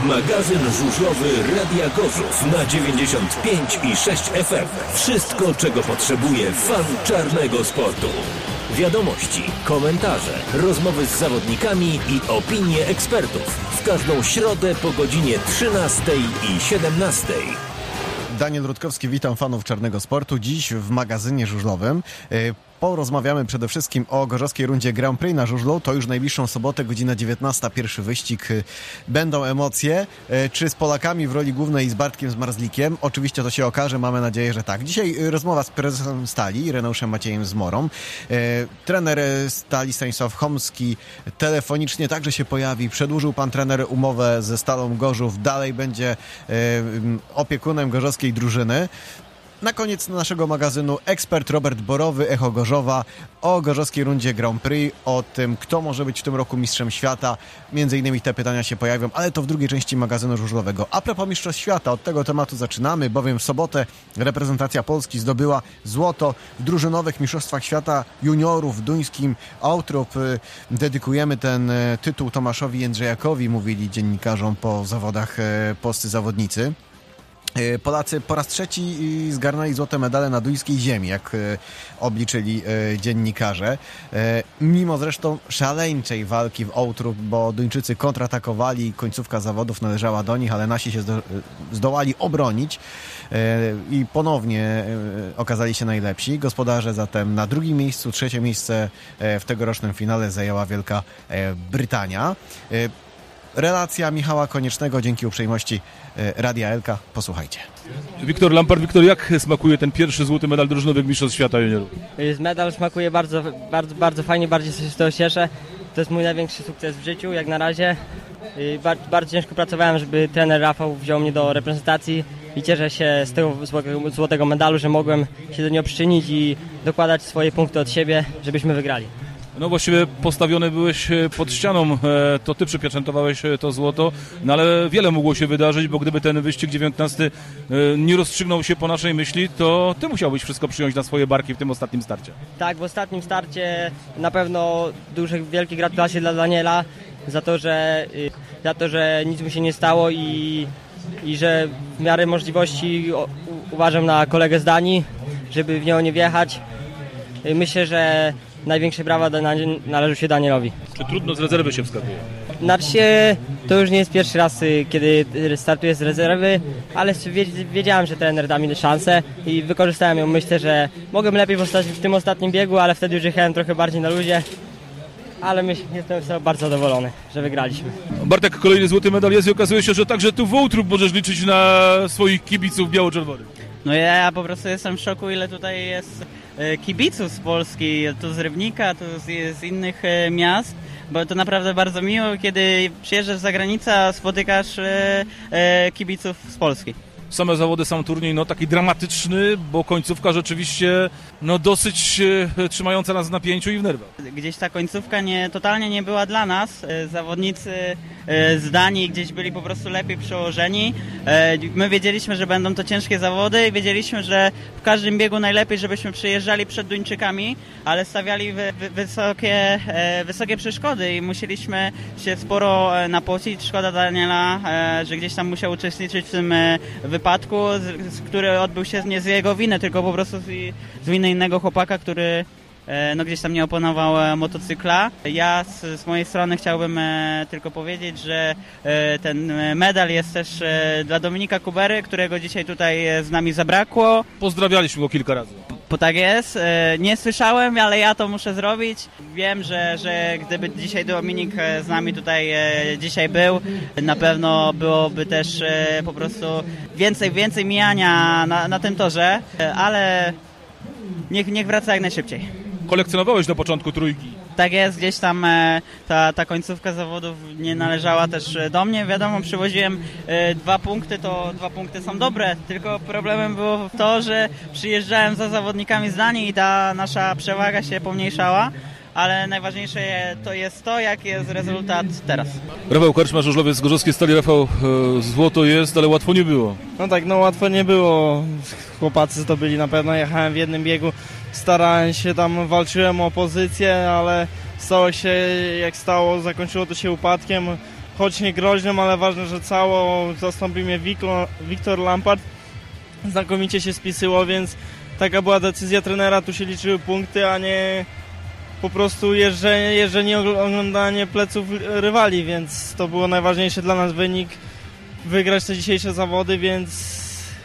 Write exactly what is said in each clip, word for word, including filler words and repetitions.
Magazyn żużlowy Radia Gorzów na dziewięćdziesiąt pięć i sześć F M. Wszystko, czego potrzebuje fan czarnego sportu. Wiadomości, komentarze, rozmowy z zawodnikami i opinie ekspertów. W każdą środę po godzinie trzynastej i siedemnastej. Daniel Rutkowski, witam fanów czarnego sportu. Dziś w magazynie żużlowym porozmawiamy przede wszystkim o gorzowskiej rundzie Grand Prix na żużlu. To już najbliższą sobotę, godzina dziewiętnasta, pierwszy wyścig. Będą emocje. Czy z Polakami w roli głównej i z Bartkiem Zmarzlikiem? Oczywiście to się okaże, mamy nadzieję, że tak. Dzisiaj rozmowa z prezesem Stali, Ireneuszem Maciejem Zmorą. Trener Stali Stanisław Chomski telefonicznie także się pojawi. Przedłużył pan trener umowę ze Stalą Gorzów. Dalej będzie opiekunem gorzowskiej drużyny. Na koniec naszego magazynu ekspert Robert Borowy, Echo Gorzowa, o gorzowskiej rundzie Grand Prix, o tym, kto może być w tym roku mistrzem świata. Między innymi te pytania się pojawią, ale to w drugiej części magazynu żużlowego. A propos mistrzostw świata, od tego tematu zaczynamy, bowiem w sobotę reprezentacja Polski zdobyła złoto w drużynowych mistrzostwach świata juniorów w duńskim Outrup. Dedykujemy ten tytuł Tomaszowi Jędrzejakowi, mówili dziennikarzom po zawodach polscy zawodnicy. Polacy po raz trzeci zgarnęli złote medale na duńskiej ziemi, jak obliczyli dziennikarze. Mimo zresztą szaleńczej walki w Outrup, bo Duńczycy kontratakowali, końcówka zawodów należała do nich, ale nasi się zdołali obronić i ponownie okazali się najlepsi. Gospodarze zatem na drugim miejscu, trzecie miejsce w tegorocznym finale zajęła Wielka Brytania. Relacja Michała Koniecznego dzięki uprzejmości Radia Elka. Posłuchajcie. Wiktor Lampard. Wiktor, jak smakuje ten pierwszy złoty medal drużynowych mistrzostw świata juniorów? Medal smakuje bardzo, bardzo, bardzo fajnie, bardziej się z tego cieszę. To jest mój największy sukces w życiu, jak na razie. Bardzo, bardzo ciężko pracowałem, żeby trener Rafał wziął mnie do reprezentacji i cieszę się z tego złotego medalu, że mogłem się do niego przyczynić i dokładać swoje punkty od siebie, żebyśmy wygrali. No właściwie postawiony byłeś pod ścianą, to ty przypieczętowałeś to złoto, no ale wiele mogło się wydarzyć, bo gdyby ten wyścig dziewiętnasty nie rozstrzygnął się po naszej myśli, to ty musiałbyś wszystko przyjąć na swoje barki w tym ostatnim starcie. Tak, w ostatnim starcie na pewno duże, wielkie gratulacje dla Daniela za to, że, za to, że nic mu się nie stało i, i że w miarę możliwości u, uważam na kolegę z Danii, żeby w nią nie wjechać. Myślę, że największe brawa należą się Danielowi. Czy trudno z rezerwy się wskakuje? Znaczy się, to już nie jest pierwszy raz, kiedy startuję z rezerwy, ale wiedziałem, że trener da mi szansę i wykorzystałem ją. Myślę, że mogłem lepiej postać w tym ostatnim biegu, ale wtedy już jechałem trochę bardziej na luzie. Ale myślę, jestem bardzo zadowolony, że wygraliśmy. Bartek, kolejny złoty medal jest i okazuje się, że także tu w Outrup możesz liczyć na swoich kibiców biało-czerwonych. No ja, ja po prostu jestem w szoku, ile tutaj jest kibiców z Polski, tu z Rybnika, tu z, z innych miast, bo to naprawdę bardzo miło, kiedy przyjeżdżasz z zagranicy, a spotykasz e, e, kibiców z Polski. Same zawody, sam turniej, no taki dramatyczny, bo końcówka rzeczywiście no dosyć e, trzymająca nas w napięciu i w nerwach. Gdzieś ta końcówka nie, totalnie nie była dla nas. E, zawodnicy e, z Danii gdzieś byli po prostu lepiej przełożeni. E, my wiedzieliśmy, że będą to ciężkie zawody i wiedzieliśmy, że w każdym biegu najlepiej, żebyśmy przyjeżdżali przed Duńczykami, ale stawiali wy, wy, wysokie, e, wysokie przeszkody i musieliśmy się sporo e, napocić. Szkoda Daniela, e, że gdzieś tam musiał uczestniczyć w tym e, wypadku, z, z, który odbył się nie z jego winy, tylko po prostu z, z winy innego chłopaka, który e, no, gdzieś tam nie opanował e, motocykla. Ja z, z mojej strony chciałbym e, tylko powiedzieć, że e, ten medal jest też e, dla Dominika Kubery, którego dzisiaj tutaj e, z nami zabrakło. Pozdrawialiśmy go kilka razy. Bo tak jest. E, nie słyszałem, ale ja to muszę zrobić. Wiem, że, że gdyby dzisiaj Dominik z nami tutaj e, dzisiaj był, na pewno byłoby też e, po prostu więcej, więcej mijania na, na tym torze, e, ale niech, niech wraca jak najszybciej. Kolekcjonowałeś na początku trójki. Tak jest, gdzieś tam e, ta, ta końcówka zawodów nie należała też do mnie. Wiadomo, przywoziłem e, dwa punkty, to dwa punkty są dobre, tylko problemem było to, że przyjeżdżałem za zawodnikami z Danii i ta nasza przewaga się pomniejszała. Ale najważniejsze to jest to, jaki jest rezultat teraz. Rafał Karczma, żużlowiec z Gorzowskiej Stali. Rafał, e, złoto jest, ale łatwo nie było. No tak, no łatwo nie było. Chłopacy zdobyli na pewno, jechałem w jednym biegu, starałem się tam, walczyłem o pozycję, ale stało się jak stało, zakończyło to się upadkiem. choć nie groźnym, ale ważne, że cało zastąpi mnie Wiktor Lampard. Znakomicie się spisyło, więc taka była decyzja trenera, tu się liczyły punkty, a nie po prostu jeżdżenie, jeżdżenie oglądanie pleców rywali, więc to było najważniejsze dla nas wynik, wygrać te dzisiejsze zawody, więc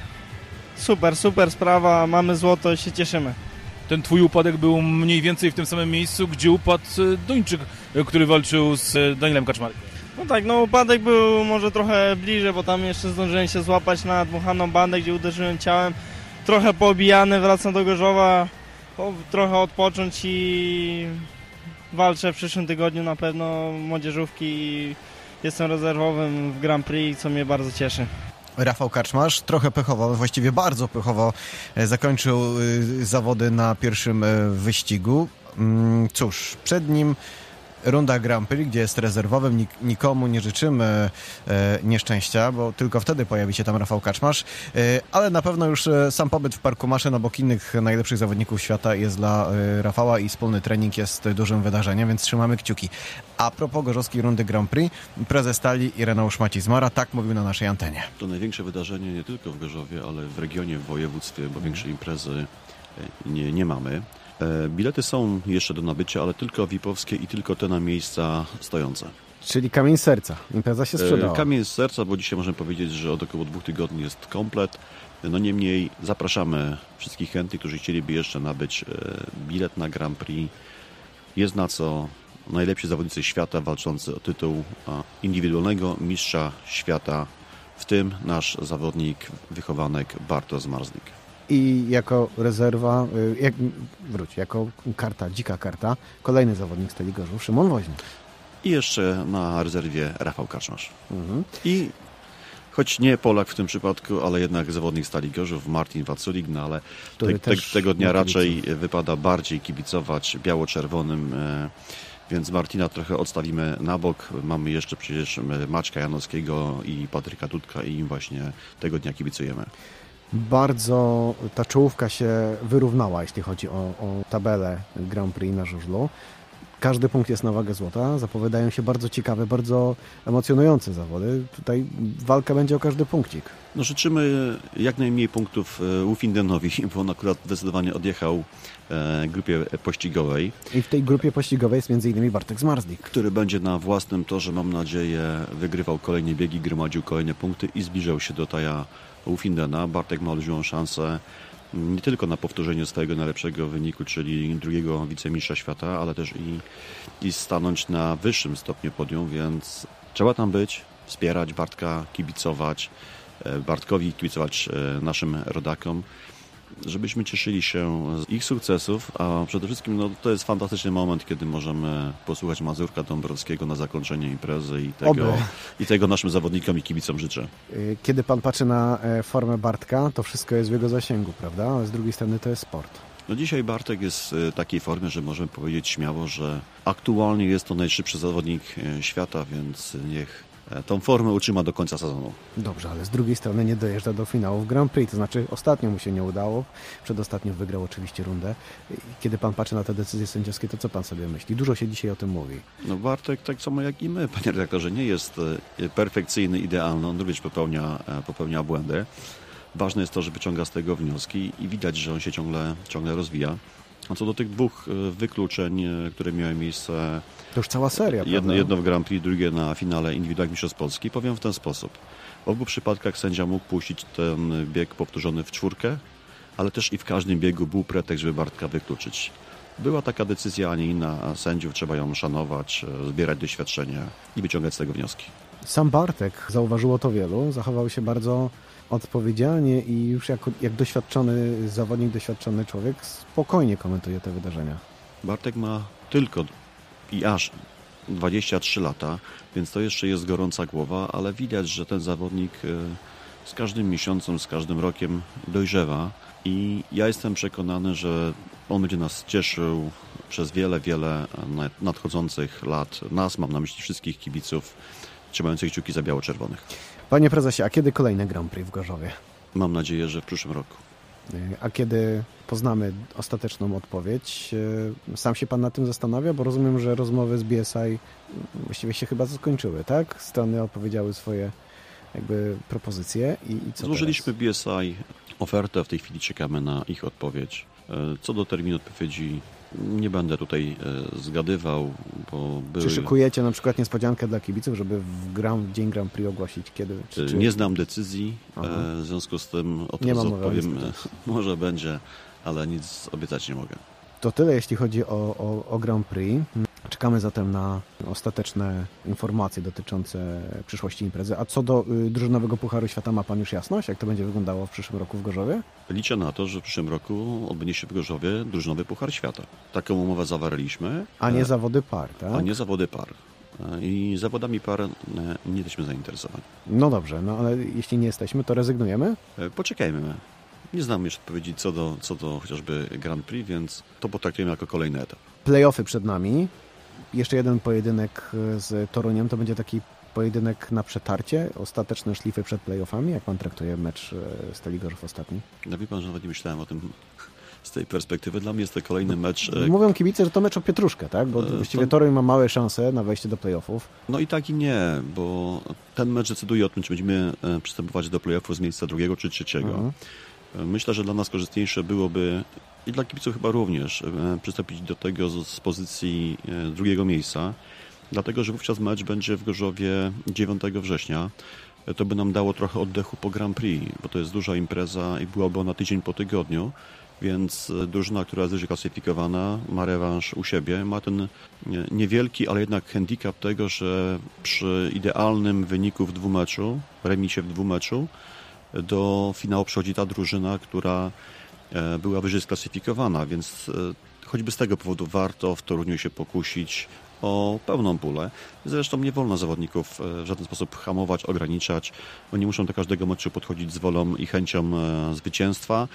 super, super sprawa, mamy złoto i się cieszymy. Ten twój upadek był mniej więcej w tym samym miejscu, gdzie upadł Duńczyk, który walczył z Danielem Kaczmarkiem. No tak, no upadek był może trochę bliżej, bo tam jeszcze zdążyłem się złapać na dmuchaną bandę, gdzie uderzyłem ciałem. Trochę poobijany, wracam do Gorzowa, po, trochę odpocząć i walczę w przyszłym tygodniu na pewno młodzieżówki i jestem rezerwowym w Grand Prix, co mnie bardzo cieszy. Rafał Kaczmarz trochę pechowo, właściwie bardzo pechowo zakończył zawody na pierwszym wyścigu. Cóż, przed nim runda Grand Prix, gdzie jest rezerwowym. Nik- nikomu nie życzymy e, nieszczęścia, bo tylko wtedy pojawi się tam Rafał Kaczmarz. E, ale na pewno już e, sam pobyt w Parku Maszyn obok innych najlepszych zawodników świata jest dla e, Rafała i wspólny trening jest dużym wydarzeniem, więc trzymamy kciuki. A propos gorzowskiej rundy Grand Prix, prezes Stali Ireneusz Maciej-Zmara tak mówił na naszej antenie. To największe wydarzenie nie tylko w Gorzowie, ale w regionie, w województwie, bo większej imprezy nie, nie mamy. Bilety są jeszcze do nabycia, ale tylko V I P-owskie i tylko te na miejsca stojące. Czyli kamień z serca. Impreza się sprzedała. Kamień z serca, bo dzisiaj możemy powiedzieć, że od około dwóch tygodni jest komplet. No niemniej zapraszamy wszystkich chętnych, którzy chcieliby jeszcze nabyć bilet na Grand Prix. Jest na co. Najlepsi zawodnicy świata walczący o tytuł indywidualnego mistrza świata, w tym nasz zawodnik, wychowanek Bartosz Marzlik. I jako rezerwa, jak, wróć, jako karta, dzika karta, kolejny zawodnik Stali Gorzów, Szymon Woźny. I jeszcze na rezerwie Rafał Kaczmarz. Mhm. I choć nie Polak w tym przypadku, ale jednak zawodnik Stali Gorzów, Martin Waculik, no ale te, te, tego dnia raczej wypada bardziej kibicować biało-czerwonym, e, więc Martina trochę odstawimy na bok. Mamy jeszcze przecież Maćka Janowskiego i Patryka Dudka i im właśnie tego dnia kibicujemy. Bardzo ta czołówka się wyrównała, jeśli chodzi o, o tabelę Grand Prix na żużlu. Każdy punkt jest na wagę złota. Zapowiadają się bardzo ciekawe, bardzo emocjonujące zawody. Tutaj walka będzie o każdy punkcik. No, życzymy jak najmniej punktów Ufindenowi, bo on akurat zdecydowanie odjechał grupie pościgowej. I w tej grupie pościgowej jest między innymi Bartek Zmarzlik, który będzie na własnym torze, mam nadzieję, wygrywał kolejne biegi, gromadził kolejne punkty i zbliżał się do Taja Ufindena. Bartek ma olbrzymią szansę nie tylko na powtórzenie swojego najlepszego wyniku, czyli drugiego wicemistrza świata, ale też i, i stanąć na wyższym stopniu podium, więc trzeba tam być, wspierać Bartka, kibicować Bartkowi, kibicować naszym rodakom, żebyśmy cieszyli się z ich sukcesów, a przede wszystkim no, to jest fantastyczny moment, kiedy możemy posłuchać Mazurka Dąbrowskiego na zakończenie imprezy i tego, i tego naszym zawodnikom i kibicom życzę. Kiedy pan patrzy na formę Bartka, to wszystko jest w jego zasięgu, prawda? Ale z drugiej strony to jest sport. No dzisiaj Bartek jest w takiej formie, że możemy powiedzieć śmiało, że aktualnie jest to najszybszy zawodnik świata, więc niech tą formę utrzyma do końca sezonu. Dobrze, ale z drugiej strony nie dojeżdża do finału w Grand Prix, to znaczy ostatnio mu się nie udało, przedostatnio wygrał oczywiście rundę. Kiedy pan patrzy na te decyzje sędziowskie, to co pan sobie myśli? Dużo się dzisiaj o tym mówi. No Bartek, tak samo jak i my, panie redaktorze, nie jest perfekcyjny, idealny, on również popełnia, popełnia błędy. Ważne jest to, że wyciąga z tego wnioski i widać, że on się ciągle, ciągle rozwija. A co do tych dwóch wykluczeń, które miały miejsce... To już cała seria, jedno, jedno w Grand Prix, drugie na finale indywidualnych mistrzostw Polski. Powiem w ten sposób. W obu przypadkach sędzia mógł puścić ten bieg powtórzony w czwórkę, ale też i w każdym biegu był pretekst, żeby Bartka wykluczyć. Była taka decyzja, a nie inna sędziów. Trzeba ją szanować, zbierać doświadczenie i wyciągać z tego wnioski. Sam Bartek, zauważyło to wielu, zachował się bardzo odpowiedzialnie i już jako, jak doświadczony zawodnik, doświadczony człowiek spokojnie komentuje te wydarzenia. Bartek ma tylko i aż dwadzieścia trzy lata, więc to jeszcze jest gorąca głowa, ale widać, że ten zawodnik z każdym miesiącem, z każdym rokiem dojrzewa i ja jestem przekonany, że on będzie nas cieszył przez wiele, wiele nadchodzących lat. Nas, mam na myśli wszystkich kibiców trzymających kciuki za biało-czerwonych. Panie prezesie, a kiedy kolejny Grand Prix w Gorzowie? Mam nadzieję, że w przyszłym roku. A kiedy poznamy ostateczną odpowiedź, sam się pan nad tym zastanawia? Bo rozumiem, że rozmowy z B S I właściwie się chyba skończyły, tak? Strony opowiedziały swoje jakby propozycje i, i co Złożyliśmy teraz? B S I ofertę, w tej chwili czekamy na ich odpowiedź. Co do terminu odpowiedzi nie będę tutaj zgadywał, bo były... Czy szykujecie na przykład niespodziankę dla kibiców, żeby w, Grand, w dzień Grand Prix ogłosić kiedy? Czy, czy... Nie znam decyzji, Aha. w związku z tym od Nie razu mam odpowiem, może będzie, ale nic obiecać nie mogę. To tyle, jeśli chodzi o, o, o Grand Prix. Czekamy zatem na ostateczne informacje dotyczące przyszłości imprezy. A co do y, drużynowego Pucharu Świata, ma pan już jasność, jak to będzie wyglądało w przyszłym roku w Gorzowie? Liczę na to, że w przyszłym roku odbędzie się w Gorzowie drużynowy Puchar Świata. Taką umowę zawarliśmy. A nie zawody par, tak? A nie zawody par. I zawodami par nie jesteśmy zainteresowani. No dobrze, no ale jeśli nie jesteśmy, to rezygnujemy? Poczekajmy. Nie znam jeszcze odpowiedzi co do, co do chociażby Grand Prix, więc to potraktujemy jako kolejny etap. Playoffy przed nami. Jeszcze jeden pojedynek z Toruniem. To będzie taki pojedynek na przetarcie, ostateczne szlify przed playoffami. Jak pan traktuje mecz Stali Gorzów ostatni? No wie pan, że nawet nie myślałem o tym z tej perspektywy. Dla mnie jest to kolejny mecz... Mówią kibice, że to mecz o pietruszkę, tak? Bo właściwie to... Toruń ma małe szanse na wejście do playoffów. No i tak i nie, bo ten mecz decyduje o tym, czy będziemy przystępować do playoffów z miejsca drugiego czy trzeciego. Mhm. Myślę, że dla nas korzystniejsze byłoby i dla kibiców chyba również przystąpić do tego z pozycji drugiego miejsca, dlatego że wówczas mecz będzie w Gorzowie dziewiątego września. To by nam dało trochę oddechu po Grand Prix, bo to jest duża impreza i byłaby ona tydzień po tygodniu, więc drużyna, która jest wyżej klasyfikowana, ma rewanż u siebie, ma ten niewielki, ale jednak handicap tego, że przy idealnym wyniku w dwumeczu, remisie w dwumeczu, do finału przychodzi ta drużyna, która była wyżej sklasyfikowana, więc choćby z tego powodu warto w Toruniu się pokusić o pełną pulę. Zresztą nie wolno zawodników w żaden sposób hamować, ograniczać. Oni muszą do każdego meczu podchodzić z wolą i chęcią zwycięstwa.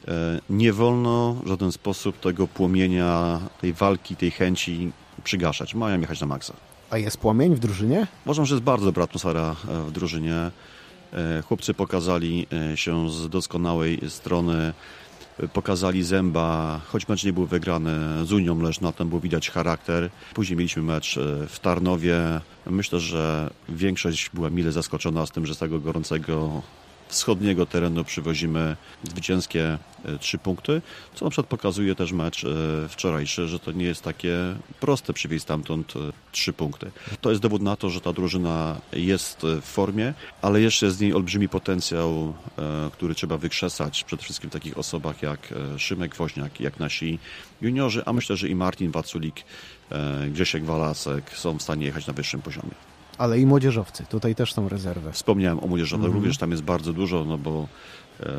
Nie wolno w żaden sposób tego płomienia, tej walki, tej chęci przygaszać. Mają jechać na maksa. A jest płomień w drużynie? Uważam, że jest bardzo dobra atmosfera w drużynie. Chłopcy pokazali się z doskonałej strony, pokazali zęba, choć mecz nie był wygrany z Unią Leszno, tam był widać charakter. Później mieliśmy mecz w Tarnowie. Myślę, że większość była mile zaskoczona z tym, że z tego gorącego wschodniego terenu przywozimy zwycięskie trzy punkty, co na przykład pokazuje też mecz wczorajszy, że to nie jest takie proste przywieźć stamtąd trzy punkty. To jest dowód na to, że ta drużyna jest w formie, ale jeszcze jest z niej olbrzymi potencjał, który trzeba wykrzesać przede wszystkim w takich osobach jak Szymek Woźniak, jak nasi juniorzy, a myślę, że i Martin Waculik, Grzesiek Walasek są w stanie jechać na wyższym poziomie. Ale i młodzieżowcy, tutaj też są rezerwy. Wspomniałem o młodzieżowych, Mhm. również tam jest bardzo dużo, no bo e,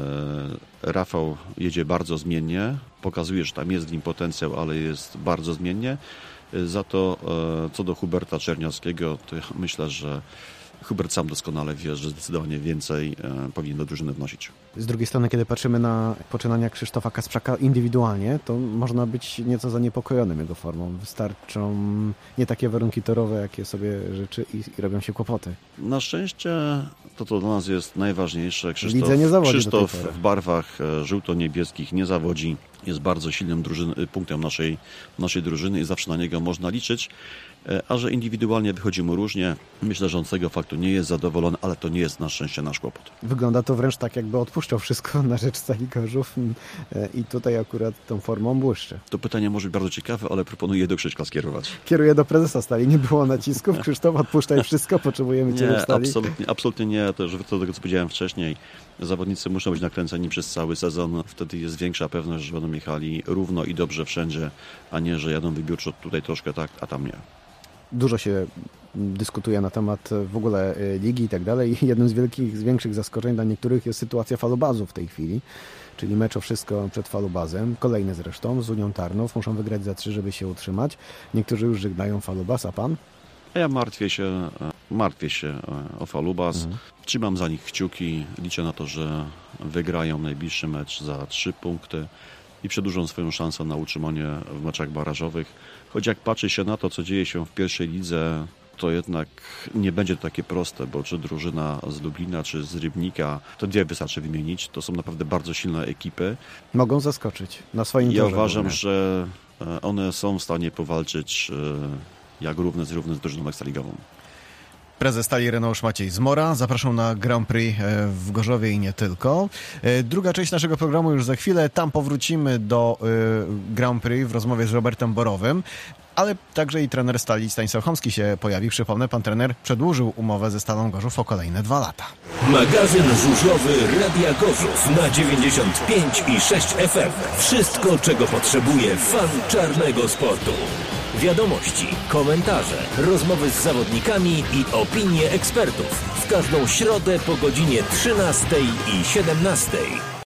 Rafał jedzie bardzo zmiennie, pokazuje, że tam jest w nim potencjał, ale jest bardzo zmiennie. E, za to e, co do Huberta Czerniowskiego, to ja myślę, że Hubert sam doskonale wie, że zdecydowanie więcej e, powinien do drużyny wnosić. Z drugiej strony, kiedy patrzymy na poczynania Krzysztofa Kasprzaka indywidualnie, to można być nieco zaniepokojonym jego formą. Wystarczą nie takie warunki torowe, jakie sobie życzy i, i robią się kłopoty. Na szczęście to, co dla nas jest najważniejsze. Krzysztof, Lidze nie zawodzi Krzysztof do tej pory. w barwach żółto-niebieskich nie zawodzi. Jest bardzo silnym drużyn, punktem naszej, naszej drużyny i zawsze na niego można liczyć. A że indywidualnie wychodzi mu różnie, myślę, że on z tego faktu nie jest zadowolony, ale to nie jest na szczęście nasz kłopot. Wygląda to wręcz tak, jakby odpuszczał wszystko na rzecz Stali Gorzów i tutaj akurat tą formą błyszczy. To pytanie może być bardzo ciekawe, ale proponuję do Krzyśka skierować. Kieruję do prezesa Stali, nie było nacisków. Krzysztof, odpuszczaj wszystko, potrzebujemy Ciebie w Nie, Stali. absolutnie, absolutnie nie. To już do tego, co powiedziałem wcześniej. Zawodnicy muszą być nakręceni przez cały sezon. Wtedy jest większa pewność, że będą jechali równo i dobrze wszędzie, a nie, że jadą wybiórczo tutaj troszkę tak, a tam nie. Dużo się dyskutuje na temat w ogóle ligi i tak dalej. Jednym z wielkich, z większych zaskoczeń dla niektórych jest sytuacja falubazu w tej chwili, czyli mecz o wszystko przed falubazem. Kolejny zresztą z Unią Tarnów. Muszą wygrać za trzy, żeby się utrzymać. Niektórzy już żegnają falubaz, a pan? A ja martwię się, martwię się o falubaz. Mhm. Trzymam za nich kciuki. Liczę na to, że wygrają najbliższy mecz za trzy punkty i przedłużą swoją szansę na utrzymanie w meczach barażowych. Choć jak patrzy się na to, co dzieje się w pierwszej lidze, to jednak nie będzie to takie proste, bo czy drużyna z Lublina, czy z Rybnika, to dwie wystarczy wymienić. To są naprawdę bardzo silne ekipy. Mogą zaskoczyć na swoim Ja torze. uważam, głównie. że one są w stanie powalczyć jak równy z równy z drużyną ekstraligową. Prezes Stali Reneusz Maciej Zmora. Zapraszam na Grand Prix w Gorzowie i nie tylko. Druga część naszego programu już za chwilę. Tam powrócimy do Grand Prix w rozmowie z Robertem Borowym. Ale także i trener Stali Stanisław Chomski się pojawi. Przypomnę, pan trener przedłużył umowę ze Stalą Gorzów o kolejne dwa lata. Magazyn żużlowy Radia Gorzów na dziewięćdziesiąt pięć i sześć F M. Wszystko, czego potrzebuje fan czarnego sportu. Wiadomości, komentarze, rozmowy z zawodnikami i opinie ekspertów. W każdą środę po godzinie trzynastej i siedemnastej.